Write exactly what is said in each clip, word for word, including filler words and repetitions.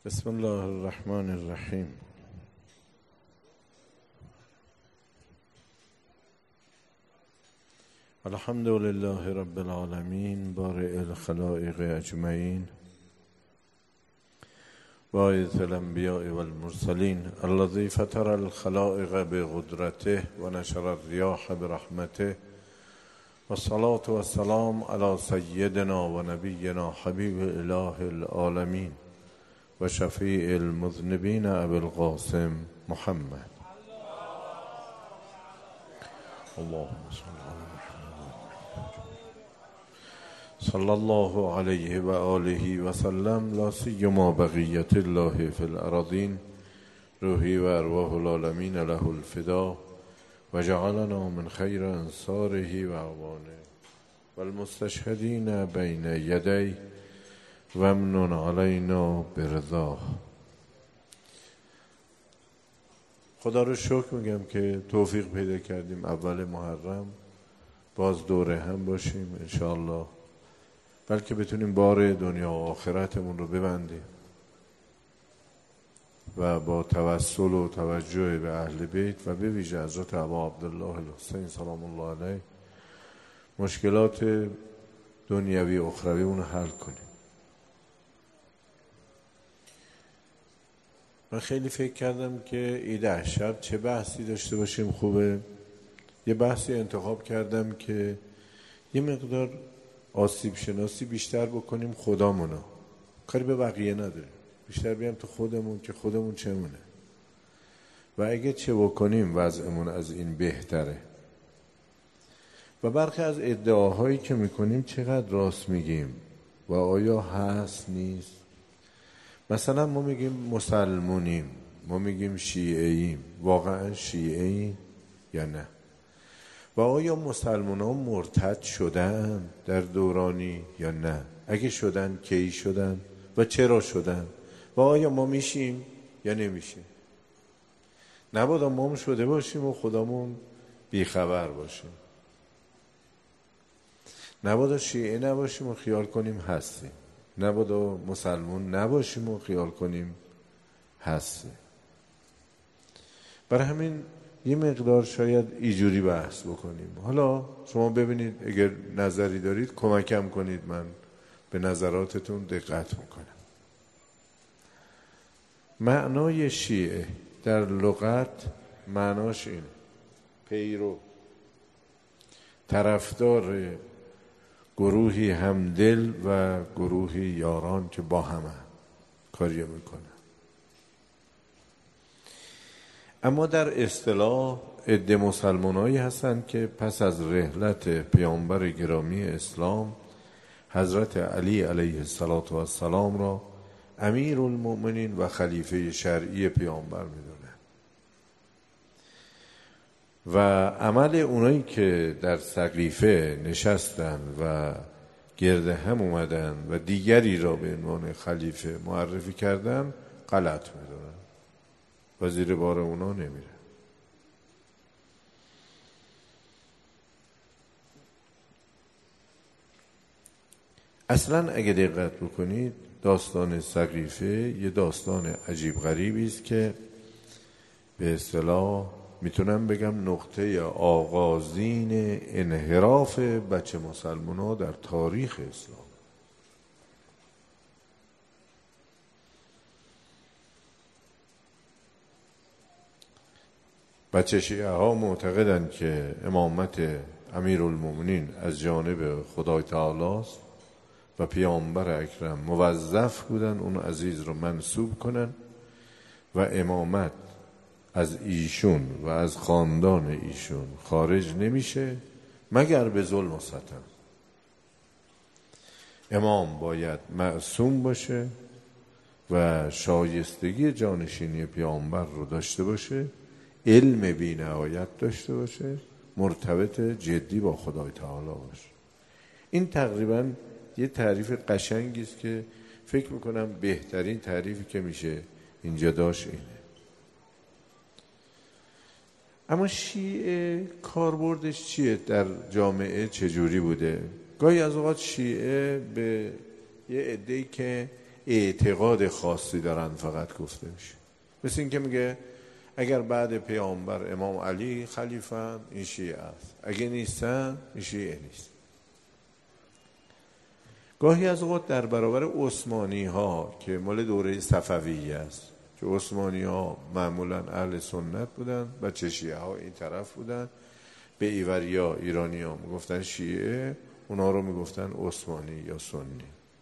بسم الله الرحمن الرحیم. الحمد لله رب العالمین بارئ الخلائق اجمعین باعث الانبیاء والمرسلین الذی فطر الخلائق بقدرته و نشر الریاح برحمته والصلاة والسلام علی سیدنا و نبینا حبیب اله العالمین و شفیع المذنبین ابی القاسم محمد. اللهم صل علی محمد صلی الله علیه و آله و سلم. لا سیما بقیت الله فی الارضین روحی و ارواح العالمین له الفدا و جعلنا من خیر انصاره و اعوانه و المستشهدین بین یدی و امنن علینا برضاه. خدا رو شکر میگم که توفیق پیدا کردیم اول محرم باز دوره هم باشیم انشاءالله، بلکه بتونیم بار دنیا و آخرتمون رو ببندیم و با توسل و توجه به اهل بیت و به ویژه حضرت ابا عبدالله الحسین سلام الله علیه مشکلات دنیوی اخروی اون حل کنیم. من خیلی فکر کردم که ایده شب چه بحثی داشته باشیم خوبه. یه بحثی انتخاب کردم که یه مقدار آسیب شناسی بیشتر بکنیم خدامونو، کاری به بقیه نداریم، بیشتر بیام تو خودمون که خودمون چمونه و اگه چه بکنیم وضعمون از این بهتره و برخی از ادعاهایی که میکنیم چقدر راست میگیم و آیا هست نیست. مثلا ما میگیم مسلمونیم، ما میگیم شیعه‌ایم، واقعا شیعه‌ایم یا نه؟ و آیا مسلمان ها مرتد شدن در دورانی یا نه؟ اگه شدن کی شدن و چرا شدن؟ و آیا ما میشیم یا نمیشیم؟ نبادا ما هم شده باشیم و خودمون بیخبر باشیم، نبادا شیعه نباشیم و خیال کنیم هستیم، نبادا مسلمون نباشیم و خیال کنیم هستیم. برای همین یه مقدار شاید اینجوری بحث بکنیم. حالا شما ببینید اگر نظری دارید کمکم کنید، من به نظراتتون دقت میکنم. معنای شیعه در لغت معناش اینه: پیرو، طرفدار گروهی همدل و گروهی یاران که با همه کاری میکنن. اما در اصطلاح عده مسلمانایی هستند که پس از رحلت پیامبر گرامی اسلام حضرت علی علیه السلام را امیر المؤمنین و خلیفه شرعی پیامبر میدونن و عمل اونایی که در سقیفه نشستن و گرد هم اومدن و دیگری را به عنوان خلیفه معرفی کردن غلط میدونن و زیر بار اونا نمیره. اصلا اگه دقت بکنید داستان سقیفه یه داستان عجیب غریبی است که به اصطلاح میتونم بگم نقطه آغازین انحراف بچه مسلمان ها در تاریخ اسلام. بچه شیعه ها معتقدند که امامت امیرالمومنین از جانب خدای تعالی است و پیامبر اکرم موظف بودن اون عزیز رو منصوب کنن و امامت از ایشون و از خاندان ایشون خارج نمیشه مگر به ظلم و ستم. امام باید معصوم باشه و شایستگی جانشینی پیامبر رو داشته باشه، علم بی نهایت داشته باشه، مرتبط جدی با خدای تعالی باشه. این تقریبا یه تعریف قشنگی است که فکر میکنم بهترین تعریفی که میشه اینجا داشت اینه. اما شیعه کاربردش چیه در جامعه، چجوری بوده؟ گاهی از اوقات شیعه به یه عده‌ای که اعتقاد خاصی دارن فقط گفته میشه. مثل این که میگه اگر بعد پیامبر امام علی خلیفه این شیعه است، اگه نیستن این شیعه نیست. گاهی از اوقات در برابر عثمانی ها که مال دوره صفویه است، که عثمانی ها معمولا اهل سنت بودن، بچه شیعه ها این طرف بودن، به ایوریا ایرانی ها میگفتن شیعه، اونا رو میگفتن عثمانی یا سنی.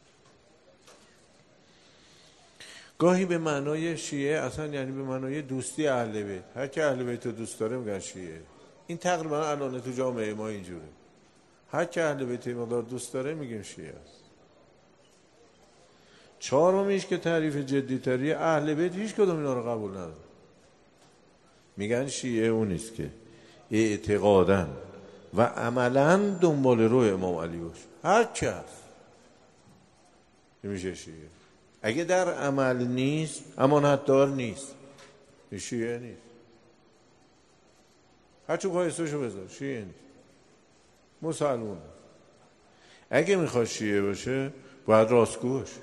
گاهی به معنای شیعه اصلا یعنی به معنای دوستی اهل بیت، هر که اهل بیت رو دوست داره میگن شیعه. این تقریبا الان تو جامعه ما اینجوره، هر که اهل بیت مقدار دوست داره میگیم شیعه است. چهارمیش که تعریف جدی تری، اهل بیت هیچ کدوم اینا رو قبول نداره، میگن شیعه اون نیست که اعتقاداً و عملاً دنبال رو امام علی باشه، هر که هست میشه شیعه. اگه در عمل نیست، امانت دار نیست، شیعه نیست. هرچون قایستشو بذار شیعه نیست، مسلمونه. اگه میخواد شیعه باشه باید راستگو باشه،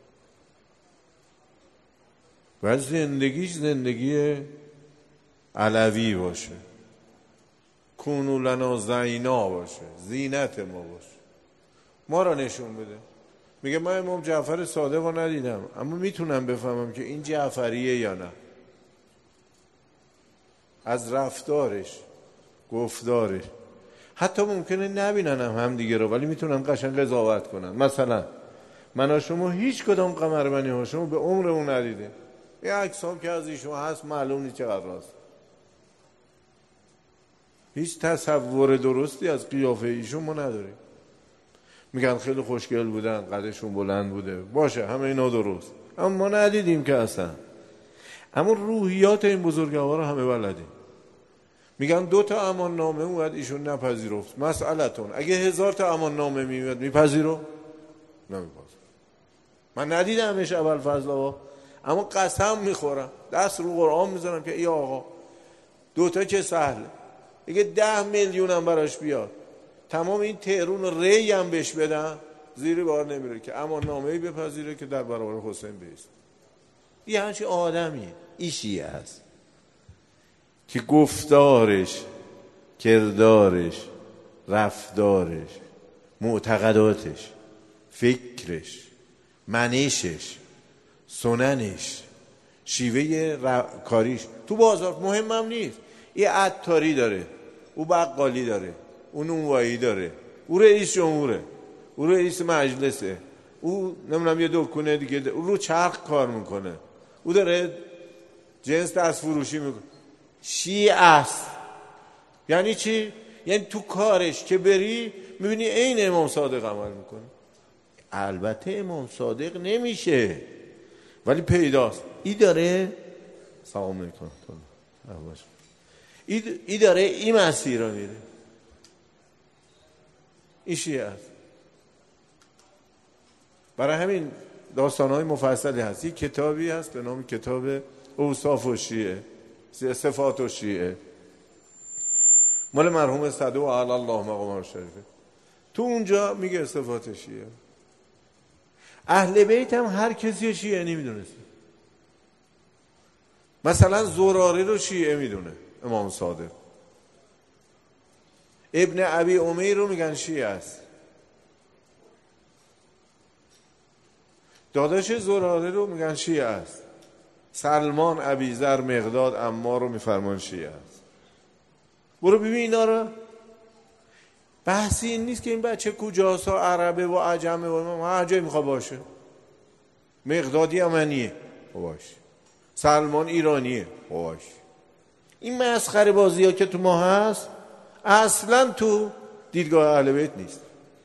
باید زندگیش زندگی علوی باشه، کونو لنا زینا باشه، زینت ما باشه، ما را نشون بده. میگه من امام جعفر صادق رو ندیدم اما میتونم بفهمم که این جعفریه یا نه، از رفتارش، گفتارش. حتی ممکنه نبیننم هم دیگه رو، ولی میتونن قشنگ قضاوت کنن. مثلا من و شما هیچ کدام قمربنی ها شما به عمرمون ندیده، یه عکسام که از ایشون هست معلوم نیست چقدر راست، هیچ تصور درستی از قیافه ایشون ما نداریم. میگن خیلی خوشگل بودن، قدشون بلند بوده، باشه همه اینا درست، اما ما ندیدیم که اصلا. اما روحیات این بزرگوار رو همه بلدیم. میگن دو تا امان نامه اومد ایشون نپذیرفت، مسئلتون اگه هزار تا امان نامه میاد میپذیرو؟ نمیپذیرو. من ندیدمش اول فضل آقا، اما قسم میخورم، دست رو قرآن میزنم که ای آقا دو تا چه سهله، دیگه ده میلیون هم براش بیاد، تمام این تهرون ری هم بهش بدن زیر بار نمیره که اما نامه‌ای بپذیره که در برابر حسین بیست. یه همچین آدمیه، این شیعه هست که گفتارش، کردارش، رفتارش، معتقداتش، فکرش، منشش، سننش، شیوه کاریش تو بازار مهمم نیست. یه عطاری داره، او بقالی داره، او نونوایی داره، او رئیس جمهوره، او رئیس مجلسه، او نمیدونم یه دکونه دیگه، او رو چرخ کار میکنه، او داره جنس دست فروشی میکنه. شیعه است. یعنی چی؟ یعنی تو کارش که بری میبینی عین امام صادق عمل میکنه. البته امام صادق نمیشه ولی پیداست. ای داره سلام علیکم ای داره این مسیر رو میره. این شیعه است. برای همین داستانهای مفصلی هست. یک کتابی هست به نام کتاب اوصاف و شیعه، صفات و شیعه، مال مرحوم صدوق علی الله مقام شریفه. تو اونجا میگه صفات شیعه. اهل بیت هم هر کسی شیعه نمیدونست. مثلا زراره رو شیعه میدونه امام صادق. ابن ابی امیر رو میگن شیعه است. داداش زراره رو میگن شیعه است. سلمان، ابیذر، مقداد، عمار رو میفرمان شیعه است. برو ببین اینا رو. بحثی این نیست که این بچه کجاست، عربه و عجمه و هر جایی میخواد باشه. مقدادی یمنیه باشه، سلمان ایرانیه باشه. این مسخره بازی ها که تو ما هست اصلا تو دیدگاه اهل بیت نیست.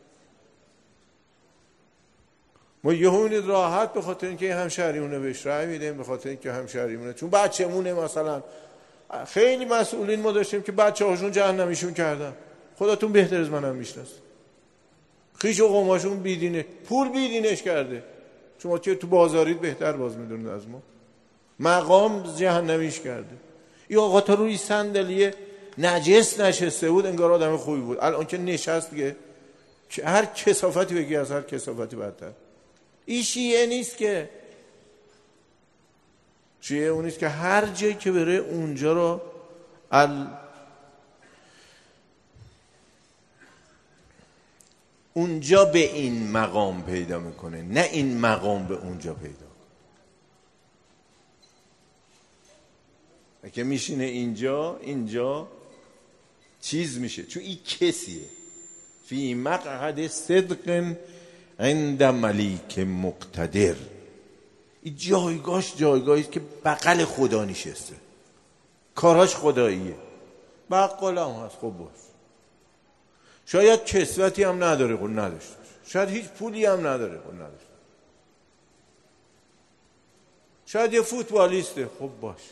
ما یه همین راحت به خاطر اینکه همشهریمونه بهش رأی میدیم، به خاطر اینکه همشهریمونه، چون بچه‌مونه. مثلا خیلی مسئولین ما داشتیم که بچه هاشون جهنمیشون کردن، خودتون بهتر از منم میشناسید. خیش و قوماشون بیدینه، پول بیدینش کرده. شما که تو بازارید بهتر باز میدونید از ما. مقام جهنمیش کرده. این آقا تا روی صندلیه نجس نشسته بود انگار آدم خوبی بود، الان که نشست دیگه هر کثافتی بگی از هر کثافتی بدتر. این شیعه نیست که. شیعه اون نیست که هر جایی که بره اونجا رو ال... اونجا به این مقام پیدا میکنه، نه این مقام به اونجا پیدا. اگه میشینه اینجا، اینجا چیز میشه، چون این کسیه. فی مقعد صدق عند ملیک مقتدر. این جایگاهش جایگاهی که بغل خدا نشسته، کاراش خداییه، بقال هم هست. خب باش، شاید کسوتی هم نداره، خب نداشته، شاید هیچ پولی هم نداره، خب نداشته، شاید یه فوتبالیسته، خب باش،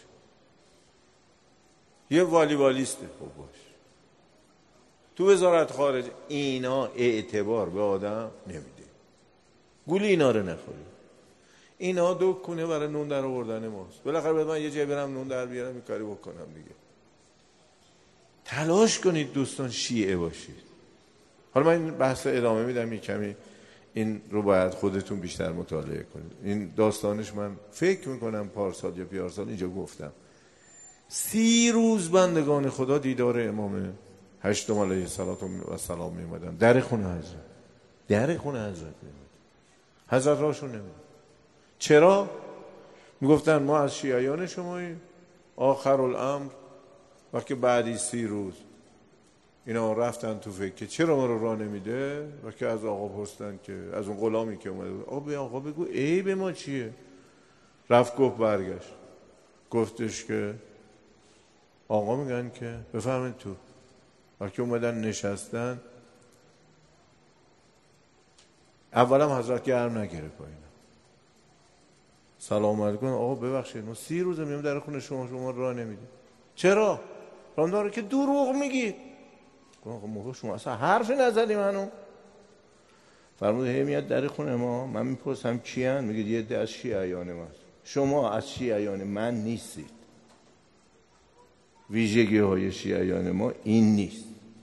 یه والیبالیسته، خب باش. تو وزارت خارجه اینا اعتبار به آدم نمیده. گولی اینا رو نخوری. اینا دو کنه برای نون در آوردن ماست. بالاخره باید من یه جای برم نون در بیارم، این کاری بکنم دیگه. تلاش کنید دوستان شیعه باشید. حالا من این بحث ادامه میدم، یه کمی این رو باید خودتون بیشتر مطالعه کنید. این داستانش من فکر میکنم پارسال یا پیارسال اینجا گفتم. سی روز بندگان خدا دیدار امام هشتم علیه السلام میمدن در خونه حضرت، در خونه حضرت میمدن. حضرت راشون نمیدن. چرا؟ میگفتن ما از شیعیان شماییم. آخر الامر وقتی بعدی سی روز اینا رفتن تو فکر که چرا ما رو راه نمیده، وقتی از آقا پرسیدن که از اون غلامی که اومده آقا به آقا بگو عیب ما چیه. رفت گفت برگشت گفتش که آقا میگن که بفرمایید تو. وقتی اومدن نشستن اولم حضرت گرم نگیره پایین. سلام علیکم آقا ببخشید ما سی روزه میام در خونه شما، شما راه نمیدید. چرا؟ راه داره که دروغ میگی. آقا موقع شما اصلا حرفی نزدی منو. فرمود هی میاد در خونه ما، من میپرسم کیان؟ میگید یه عده از شیعیان ما. شما از شیعیان من نیستید. ویژگی های شیعیان ما این نیست.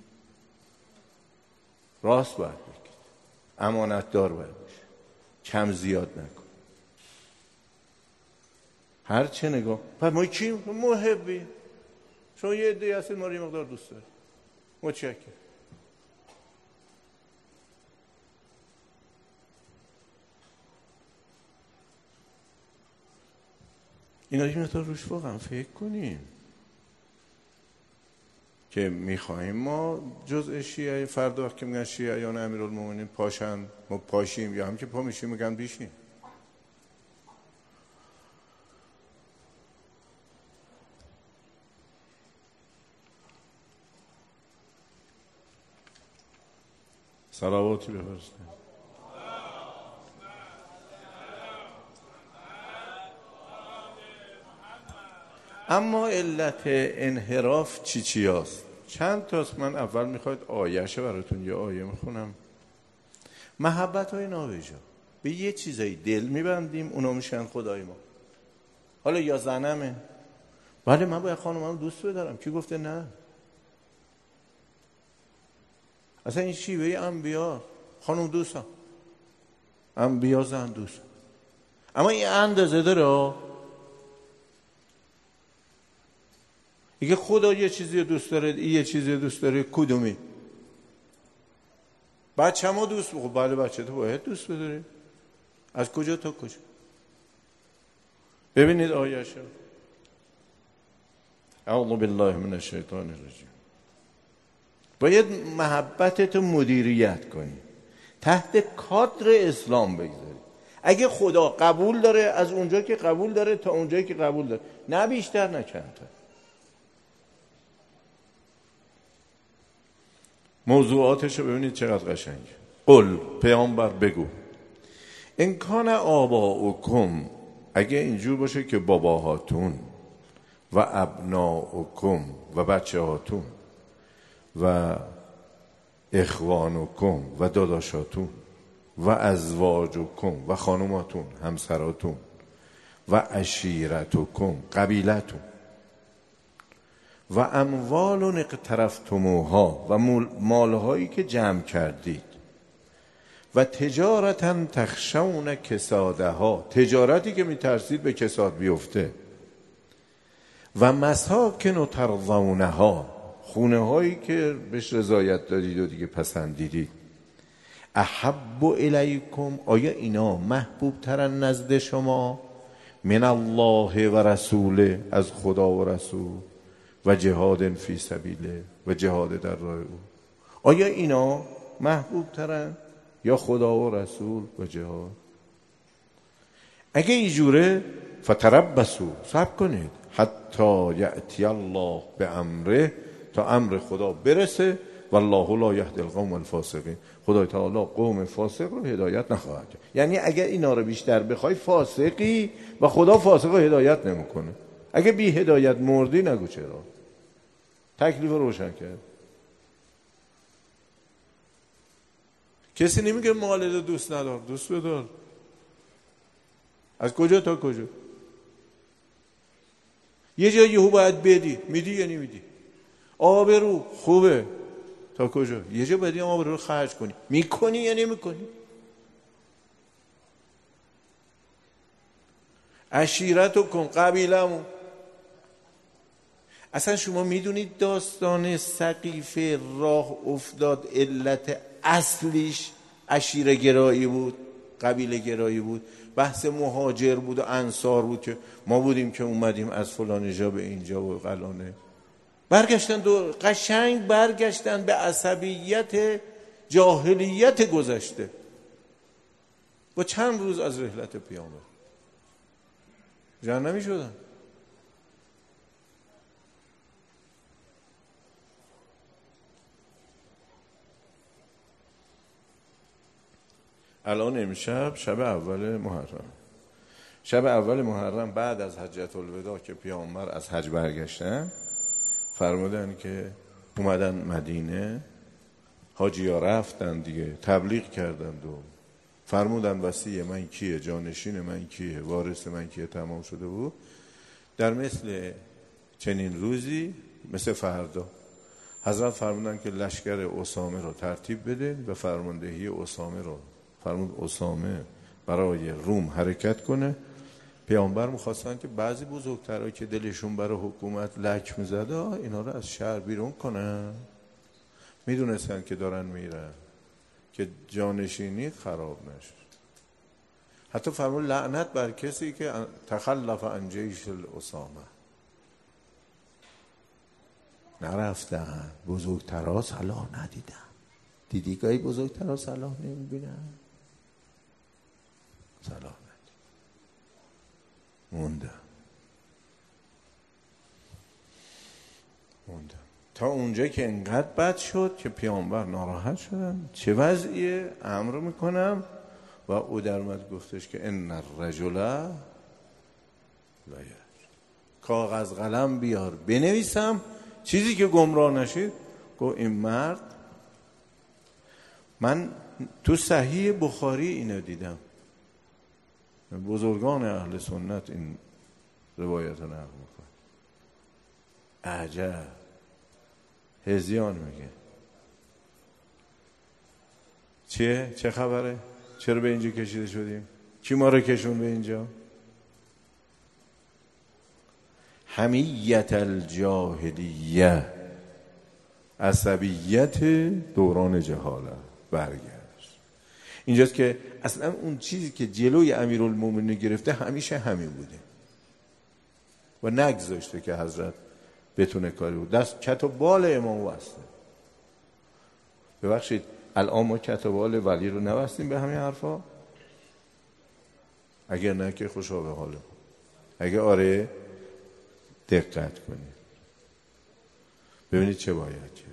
راست باید بگید، امانت دار باید باشید، کم زیاد نکن. هر چه نگاه پس ما کی؟ محبی. شما یه عده‌ای هستید ما رو یه مقدار دوست دارید، متشکرم. اینا یه مقدار روش واقعا فکر کنیم که میخواهیم ما جزء شیعه فردا که میگن شیعیان امیرالمومنین پاشن ما پاشیم، یا هم که پا میشیم میگن بیشیم. صلواتی بفرستیم. اما علت انحراف چی چی هست؟ چند تاست. من اول میخواید آیه‌شه براتون یه آیه میخونم. محبت های نابجا به یه چیزایی دل میبندیم اونا میشن خدای ما. حالا یا زنمه، بله من باید خانمم دوست بدارم، کی گفته نه؟ اصلا این شیوه انبیا، خانم دوستم، انبیا زن دوست. اما این اندازه داره. اگه خدا یه چیزی دوست داره، این یه چیزی دوست داره، کدومی؟ بچه ما دوست بخور. بله بچه تو باید دوست بداره. از کجا تا کجا؟ ببینید آیه شو. اعوذ بالله من الشیطان الرجیم. باید محبتت مدیریت کنی، تحت کادر اسلام بگذاری. اگه خدا قبول داره از اونجا که قبول داره تا اونجایی که قبول داره، نه بیشتر نه کمتر. موضوعاتش رو ببینید چقدر قشنگ. قل پیامبر بگو ان کان آباؤکم، اگه اینجور باشه که باباهاتون و ابناؤکم و بچه هاتون و اخوانکم و داداشاتون و ازواجکم و خانوماتون همسراتون و عشیرتکم قبیلتون و اموال اقترفتموها و مالهایی که جمع کردید و تجارتا تخشون کسادها، تجارتی که میترسید به کساد بیفته، و مساکن و ترضونها، خونه هایی که بهش رضایت دادید و دیگه پسندیدید. احب الیکم، آیا اینا محبوب ترن نزد شما؟ من الله و رسوله، از خدا و رسول، و جهاد فی سبیله، و جهاد در راه او. آیا اینا محبوب ترن یا خدا و رسول و جهاد؟ اگه اینجوره فتربصوا، صبر کنید، حتی یأتی الله به امره، تا امر خدا برسه، والله لا یهدی القوم الفاسقین، خدای تعالی قوم فاسق رو هدایت نخواهد کرد. یعنی اگر اینا رو بیشتر بخوای فاسقی و خدا فاسق رو هدایت نمیکنه. اگه بی هدایت مردی نگو چرا، تکلیف روشن کرد. کسی نمیگه مال دوست ندار، دوست بدار. از کجا تا کجا؟ یه جا یهو باید بدی، میدی یا نمیدی؟ آبرو خوبه تا کجا؟ یه جا باید آبرو رو خرج کنی، میکنی یا نمیکنی؟ عشیرتو کن، قبیلمون. اصلا شما میدونید داستان سقیفه راه افتاد علت اصلیش عشیره گرایی بود، قبیله گرایی بود، بحث مهاجر بود و انصار بود که ما بودیم که اومدیم از فلان جا به اینجا و قلانه. برگشتن دو قشنگ برگشتن به عصبیت جاهلیت گذشته و چند روز از رحلت پیامبر جمع نمی شدن. الان امشب شب اول محرم، شب اول محرم بعد از حجت الوداع که پیامبر از حج برگشتن، فرمودن که اومدن مدینه، حاجی ها رفتن دیگه تبلیغ کردند و فرمودن وصی من کیه، جانشین من کیه، وارث من کیه، تمام شده بود. در مثل چنین روزی، مثل فردا، حضرت فرمودن که لشکر اسامه رو ترتیب بده و فرماندهی اسامه رو فرمود اسامه برای روم حرکت کنه. پیامبر می‌خواستن که بعضی بزرگترها که دلشون برای حکومت لک می‌زد اینا رو از شهر بیرون کنن، میدونستن که دارن میرن که جانشینی خراب نشه. حتی فرمود لعنت بر کسی که تخلف عن جیش الاسامه، نرفتن، بزرگترها صلاح ندیدن. دیدی گاهی بزرگترها صلاح نمیبینن، صلاح ندید، موندن موندن تا اونجا که انقدر بد شد که پیامبر ناراحت شدن. چه وضعیه؟ امر میکنم و او در اومد گفتش که ان الرجل لا یجد، کاغذ قلم بیار بنویسم چیزی که گمراه نشید. گفت این مرد، من تو صحیح بخاری اینو دیدم، بزرگان اهل سنت این روایت رو نقل میکنن. عجب، هزیان میگه چیه؟ چه خبره؟ چرا به اینجا کشیده شدیم؟ کی ما رو کشون به اینجا؟ حمیت الجاهلیه، عصبیت دوران جهالت برگشت. اینجاست که اصلا اون چیزی که جلوی امیرالمومنین گرفته همیشه همین بوده و نگذاشته که حضرت بتونه کاری بود. دست کت و بال امام واسطه. ببخشید الان ما کت و بال ولی رو نوستیم به همین حرفا؟ اگر نه که خوشا به حال، اگه آره دقت کنید ببینید چه باید کرد.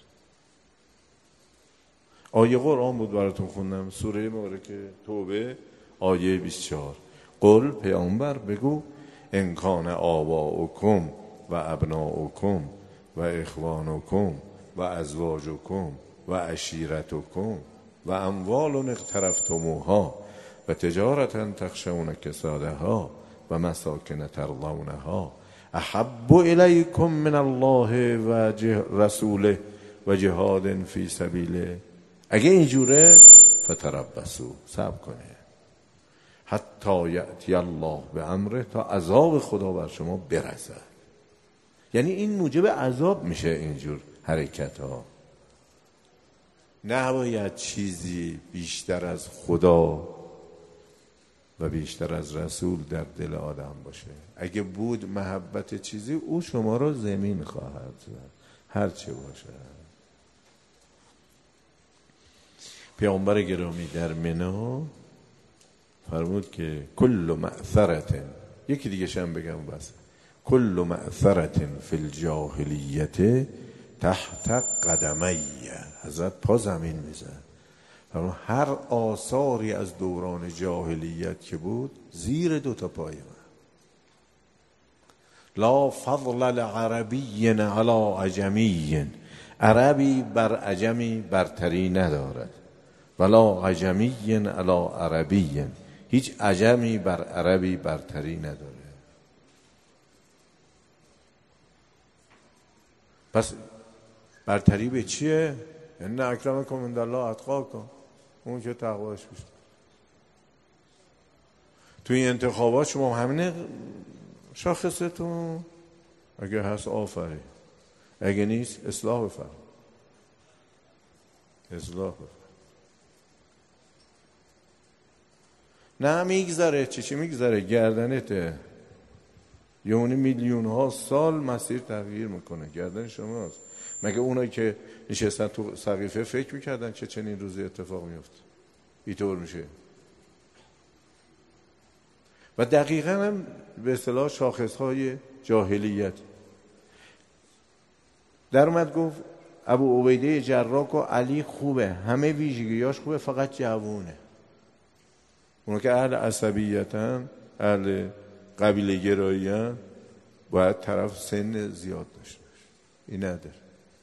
آیه قرآن بود براتون خوندم، سوره مبارکه توبه آیه بیست و چهار. قل، پیامبر بگو، ان کان آباؤکم و ابناؤکم و اخوانکم و ازواجکم و عشیرتکم و اموال اقترفتموها و تجارتا تخشون کسادها و مساکن ترضونها احب الیکم من الله و رسوله و جهاد فی سبیله. اگه اینجوره فتربصوا، صبر کنه حتی یأتی الله به امره، تا عذاب خدا بر شما برسد. یعنی این موجب عذاب میشه اینجور حرکت ها. نباید چیزی بیشتر از خدا و بیشتر از رسول در دل آدم باشه. اگه بود محبت چیزی، او شما را زمین خواهد زد، هر چه باشه. پیامبر گرامی در منا فرمود که کل معثرت، یکی دیگه شم بگم بس، کل معثرت فی الجاهلیت تحت قدمی. حضرت پا زمین میزد، هر آثاری از دوران جاهلیت که بود زیر دوتا پای من. لا فضل لعربی علی عجمی، عربی بر عجمی برتری ندارد، ولا عجمی علی عربی، هیچ عجمی بر عربی برتری نداره. پس برتری به چیه؟ ان اکرمکم عند الله اتقاکم، اون که تقواش بیشتر. توی این انتخابات شما همینه شاخصتون، اگه هست آفری، اگه نیست اصلاح بفرم، اصلاح بفرم. نه میگذره، چی چی میگذره؟ گردنته. یونی میلیون ها سال مسیر تغییر میکنه، گردن شماست. مگه اونایی که نشستن تو سقیفه فکر میکردن که چنین روزی اتفاق میفته؟ اینطور میشه. و دقیقا هم به اصطلاح شاخصهای جاهلیت در اومد گفت ابو عبیده جراح و علی خوبه، همه ویژگیاش خوبه، فقط جوونه. اونا که اهل عصبیتن، اهل قبیله گرایی‌ان، باید طرف سن زیاد داشته باشه. این نداره.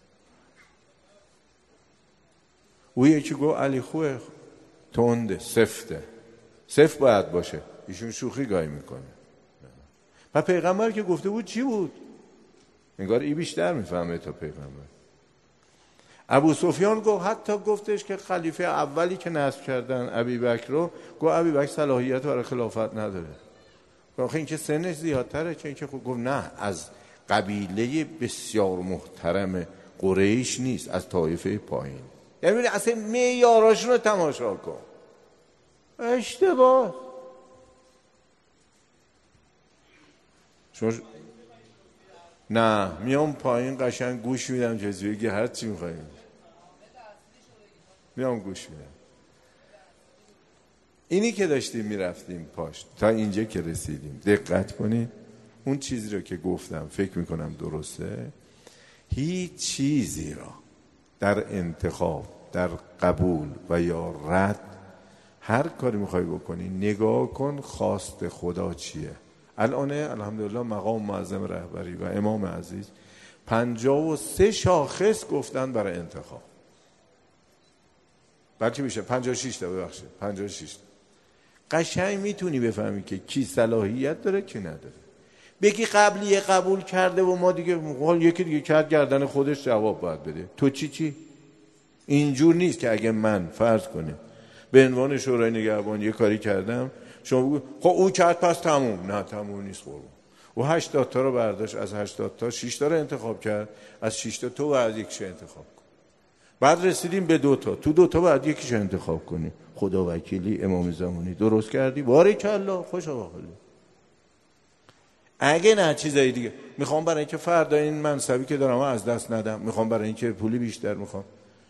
او یکی گفت علی خوبه، تنده، سفته، سفت باید باشه. ایشون شوخی گاهی میکنه. و پیغمبر که گفته بود چی بود؟ انگار ای بیشتر میفهمه تا پیغمبر. ابو سفیان گفت، حتی گفتش که خلیفه اولی که نصب کردن ابی بکر رو، گفت ابی بکر صلاحیت برای خلافت نداره. گفت این که سنش زیادتره، که این که گفت نه، از قبیله بسیار محترم قریش نیست، از طایفه پایین. یعنی اصلا معیاراشون رو تماشا کن. اشتباه. شما نه میام پایین قشنگ گوش میدم، جزویگی هر چی میخواییم میام گوش میدم. اینی که داشتیم میرفتیم پاش تا اینجا که رسیدیم، دقت کنید اون چیزی رو که گفتم فکر میکنم درسته. هیچ چیزی را در انتخاب، در قبول و یا رد، هر کاری میخوای بکنی نگاه کن خواست خدا چیه. الان الحمدلله مقام معظم رهبری و امام عزیز پنجاه و سه شاخص گفتن برای انتخاب، بلکه میشه پنجاه و شش تا، ببخشید پنجاه و شش تا. قشنگ میتونی بفهمی که کی صلاحیت داره کی نداره. بگی قبلیه قبول کرده و ما دیگه حال یکی دیگه کرد گردن خودش جواب باید بده. تو چی چی؟ اینجور نیست که اگه من فرض کنه به عنوان شورای نگهبان یه کاری کردم، شما بگو خب او کرد پس تموم. نه تموم نیست قربان. او هشتاد تا رو برداشت، از هشتاد تا شش تا رو انتخاب کرد، از شش تا تو بعد یکیش انتخاب کن. بعد رسیدیم به دو تا، تو دو تا بعد یکیش انتخاب کنی. خدا وکیلی امام زمانی درست کردی، بارکالله، خوش آقالی. اگه نه چیزایی دیگه میخوام برای اینکه فردا این منصبی که دارم از دست ندم، میخوام برای اینکه پولی بیشتر میخوام،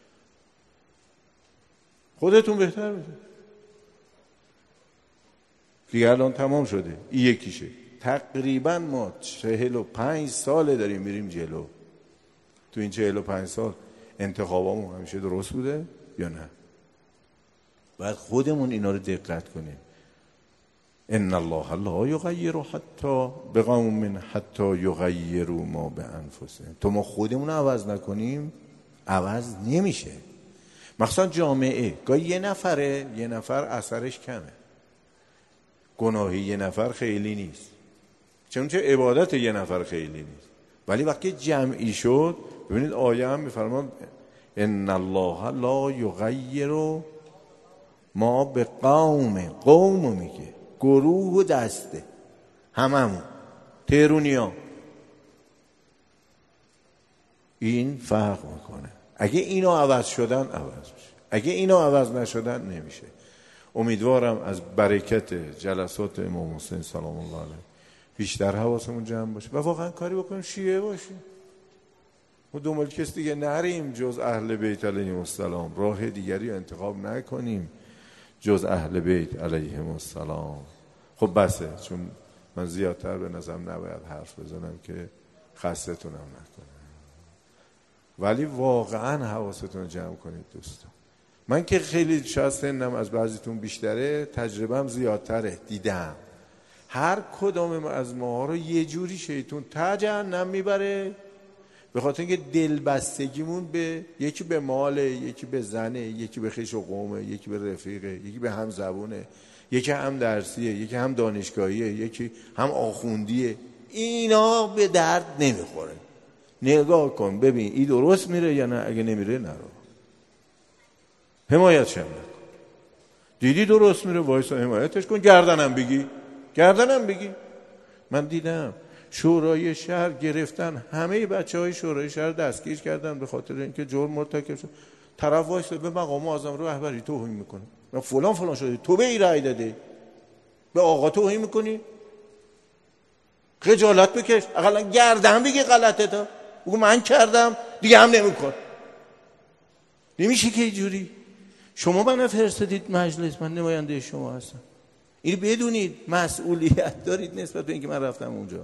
خودتون بهتر بده دیگه. الان تمام شده، این یکیشه. تقریبا ما چهل و پنج ساله داریم میریم جلو. تو این چهل و پنج سال انتخابامون همیشه درست بوده یا نه؟ باید خودمون اینا رو دقت کنیم. ان الله لا یغیر حتی بقوم حتی یغیروا ما بانفسهم. تو ما خودمون عوض نکنیم عوض نمیشه. مثلا جامعه گاهی یه نفره، یه نفر اثرش کمه، گناهی یه نفر خیلی نیست، چون چه عبادت یه نفر خیلی نیست، ولی وقتی جمعی شد، ببینید آیه هم میفرماد ان الله لا یغیر ما به قوم قوم میگه، گروه و دسته، هممون تهرونیا. این فرق میکنه. اگه اینا عوض شدن عوض میشه، اگه اینا عوض نشدن نمیشه. امیدوارم از برکت جلسات امام حسین سلام الله علیه بیشتر حواسمون جمع باشه و واقعا کاری بکنیم شیعه باشیم. ما دنبال کس دیگه نریم جز اهل بیت علیهم السلام، راه دیگری انتخاب نکنیم جز اهل بیت علیهم السلام. خب بسه، چون من زیادتر به نظرم نباید حرف بزنم که خستتونم نکنم، ولی واقعا حواستون رو جمع کنید دوستان. من که خیلی شاید سنم از بعضیتون بیشتره، تجربهم زیادتره، دیدم هر کدام از ما رو یه جوری شیطون تا جهنم میبره، به خاطر اینکه دلبستگیمون به یکی به ماله، یکی به زنه، یکی به خویش و قومه، یکی به رفیقه، یکی به هم زبونه، یکی هم درسیه، یکی هم دانشگاهیه، یکی هم آخوندیه. اینا به درد نمیخوره. نگاه کن ببین این درست میره یا نه، اگه نمیره نرو، حمایت شم نکن. دیدی درست میره وایسا حمایتش کن، گردنم بگی گردنم بگی. من دیدم شورای شهر گرفتن همه بچه های شورای شهر دستگیر کردن به خاطر اینکه جرم مرتکب شد. طرف وایسا به مقام معظم رهبری توهین میکنه، من فلان فلان شده، تو به این رأی داده، به آقا توهین میکنی؟ خجالت بکش، اقلا گردن بگی غلطه، تا بگو من کردم دیگه هم نمیکن. نمیشه که اینجوری. شما من فرستادید مجلس، من نماینده شما هستم. این بدونید مسئولیت دارید نسبت به اینکه من رفتم اونجا.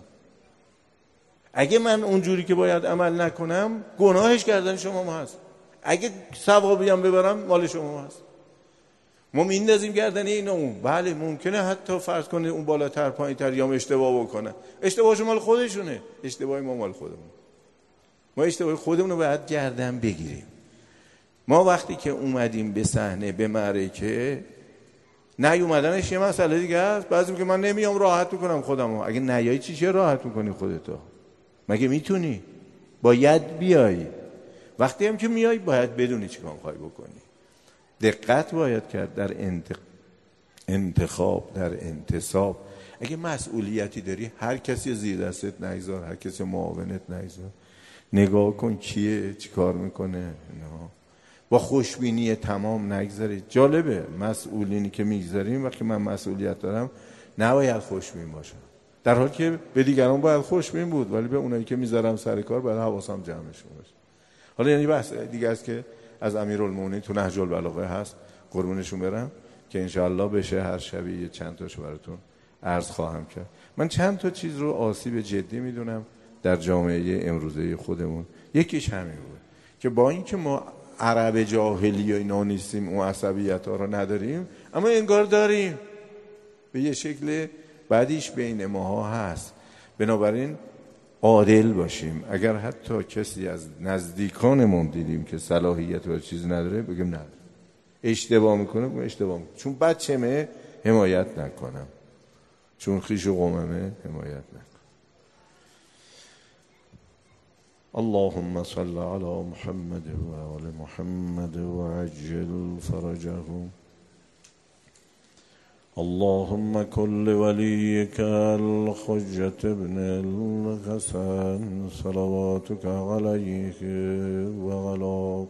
اگه من اونجوری که باید عمل نکنم، گناهش کردن شما هست. اگه ثوابی هم ببرم مال شما هست. ما میندازیم گردن اینا اون. بله ممکنه حتی فرض کنه اون بالاتر پایینتر یا اشتباه بکنه، اشتباهش مال خودشونه، اشتباه ما مال خودمون. ما اشتباه خودمون رو باید گردن بگیریم. ما وقتی که اومدیم به صحنه به معرکه، نیومدنش یه مسئله دیگه است. بعضی میگه من نمیام راحت میکنم خودمو. اگه نیایی چی چه راحت میکنی خودتو؟ مگه میتونی؟ باید بیایی. وقتی هم که میایی باید بدونی چیکار میخوای بکنی. دقت باید کرد در انتخاب انتخاب در انتصاب. اگه مسئولیتی داری هر کسی زیر دستت نگذار، هر کسی معاونت نگذار. نگاه کن کیه چی کار میکنه. نه. با خوشبینی تمام نگذارید. جالبه مسئولینی که میگذاریم وقتی من مسئولیت دارم نباید خوشبین باشم، در حالی که به دیگران باید خوشبین بود، ولی به اونایی که میذارم سر کار باید حواسم جمعشون باشه. حالا یعنی بحث دیگه است که از امیرالمومنین تو نهج البلاغه هست، قربونشون برم، که انشاءالله بشه هر شبیه چند تاشو براتون عرض خواهم کرد. من چند تا چیز رو آسیب جدی میدونم در جامعه امروزه خودمون. یکیش همین بود که با اینکه ما عرب جاهلی و اینا نیستیم، اون عصبیت ها رو نداریم، اما انگار داریم به یه شکل بعدیش بین ماها هست. بنابراین عادل باشیم. اگر حتی کسی از نزدیکانمون دیدیم که صلاحیت و چیز نداره، بگیم نداره، اشتباه میکنه بگیم اشتباه میکنه، چون بچه‌مه حمایت نکنم، چون خیش و قوممه حمایت نکنم. اللهم صل على محمد و آل محمد و عجل فرجهم. اللهم كن لوليك الحجة ابن الحسن صلواتك عليه وعلى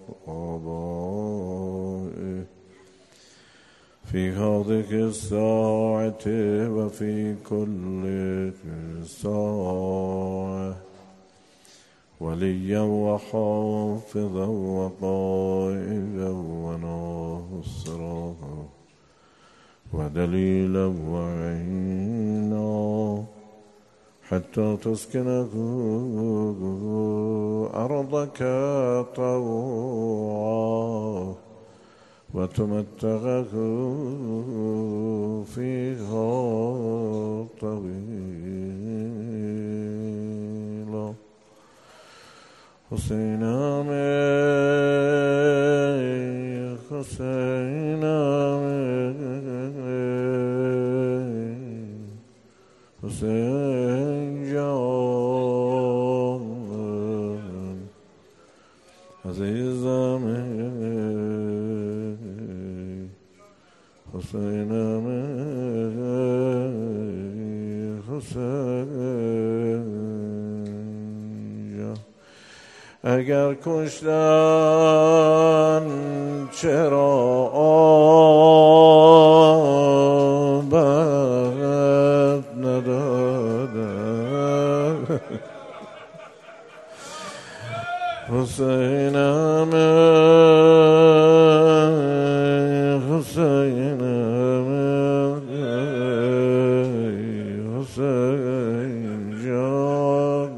آبائه في هذه الساعة وفي كل ساعة وليا وحافظا وقائدا وناصرا ودليلا وعينا حتى تسكنه أرضك طوعا وتمتعه فيها طويلا. حسین آمین حسین آمین حسین جان عزیزم حسینم حسین جان اگر کشتن چرا آبت ندادن حسینم حسینم حسین جان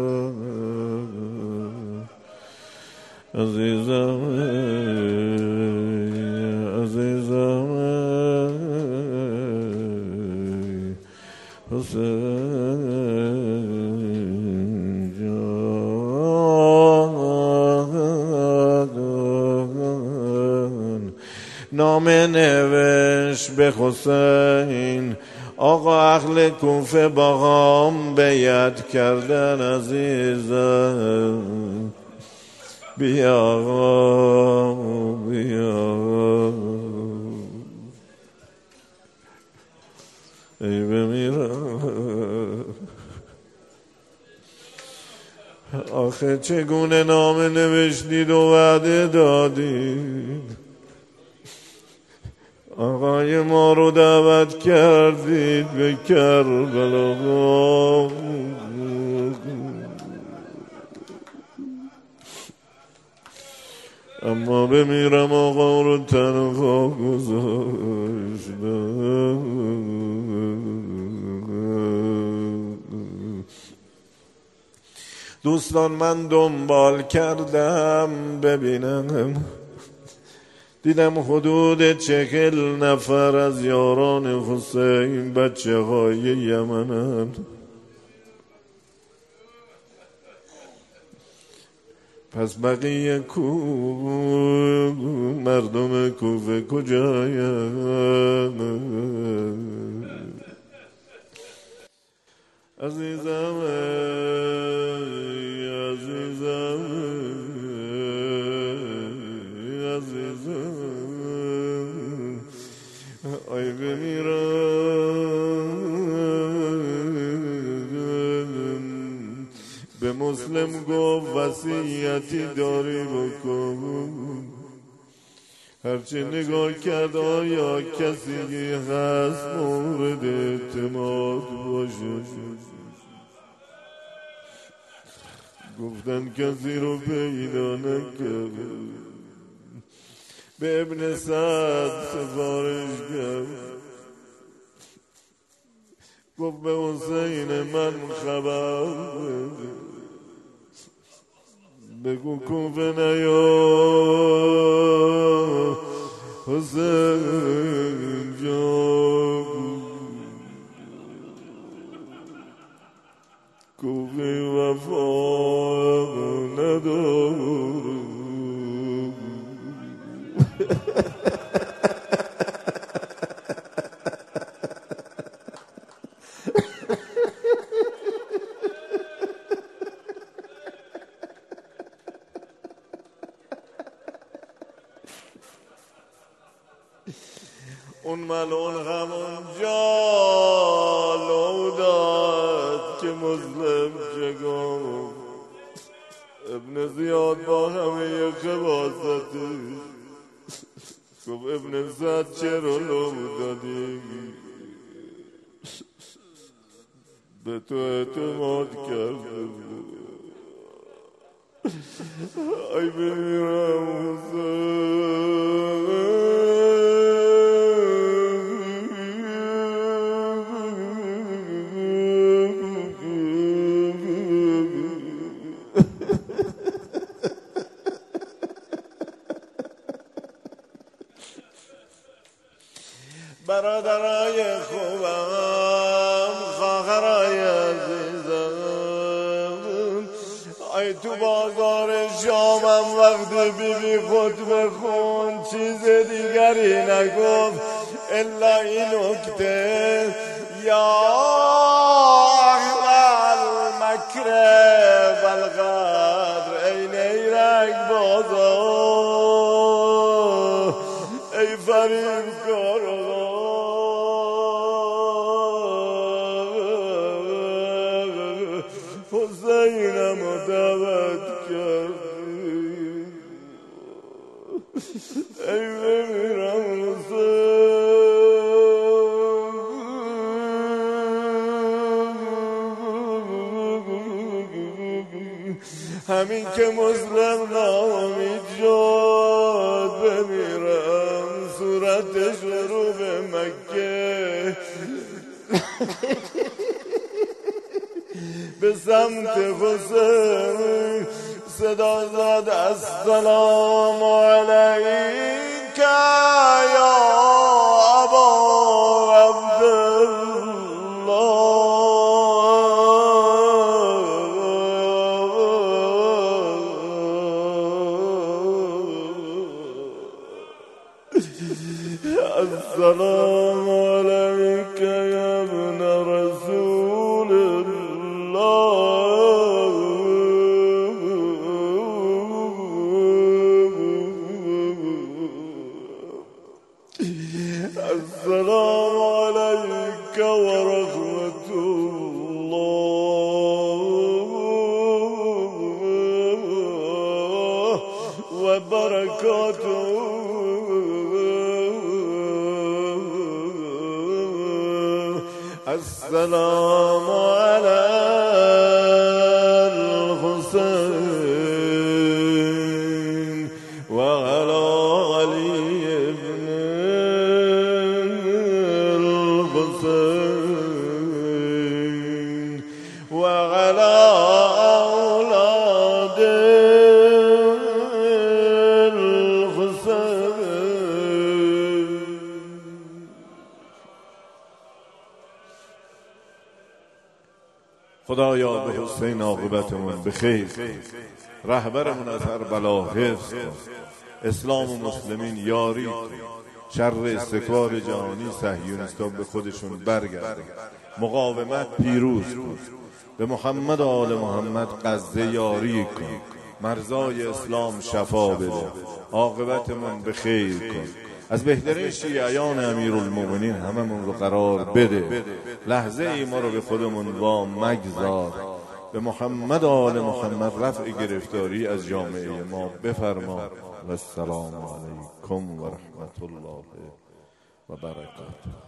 عزیزم عزیزم حسین جان نامه نوشت به حسین آقا اهل کوفه با هم بیعت کردن عزیزم بیا بیا ای بمیرم آخه چگونه نامه نوشتید و وعده دادید آقای ما رو دعوت کردید به کربلا اما بمیرم آقا رو تنها گذاشتم دوستان من دنبال کردم ببینم دیدم حدود چهل نفر از یاران حسین بچه های یمنن پس بقیه کو مردم کوفه کجاین عزیزم عزیزم عزیزم ای بمیرم به مسلم گفت وصیتی داری بکن هرچه نگاه کرد آیا کسی هست مورد اعتماد باشه گفتن کسی رو پیدا نکرد به ابن سعد سفارش کرد گفت به حسین من خبر بگو کوفه نیا حسین جان کوفه وفا ندار اون ملعون همونجا لو داد که مسلم چه گفت ابن زیاد با همه خباستش گفت ابن سعد چرا لو دادی به تو اعتماد کرده ای بمیرم حسین برادرای خوبم خواهرای عزیزم ای تو بازار شامم وقت بی بی خطبه خون چیز دیگری نگفت الا این نکته یا اهل مکر والغدر ای نیرنگ بازار ای فریب کارو حسینم رو دعوت کردی ای بمیرم حسین همین که مزرم نامید شد بمیرم صورتش رو به مکه به سمت حسین صدا زد السلام علیک یا ابا عبدالله السلام علیک یا ابن رسول الله السلام عليك ورحمة الله وبركاته السلام على الحسين وعلى علي بن الحسين وعلى أولاد الحسين. خدایا به حسین عاقبتمون به خیر، رهبرمون از هر بلا حفظ کن، اسلام و مسلمین یاری کن، شر استکبار جهانی صهیونیستا به خودشون برگردن، مقاومت پیروز کن، به محمد و آل محمد غزه یاری کن، مرزای اسلام شفا بده، عاقبتمون به خیر کن، از بهترین شیعیان امیرالمومنین هممون رو قرار بده، لحظه ای ما رو به خودمون وام مگذار، به محمد و آل محمد رفع گرفتاری از جامعه ما بفرما. و السلام علیکم و رحمت الله و برکاته.